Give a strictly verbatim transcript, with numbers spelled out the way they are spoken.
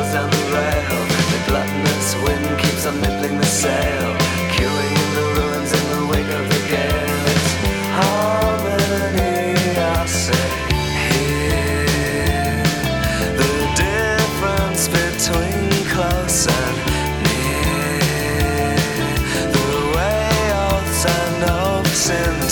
slows down the rail. The gluttonous wind keeps on nippling the sail, queuing in the ruins in the wake of the gale. It's harmony, I say, here. The difference between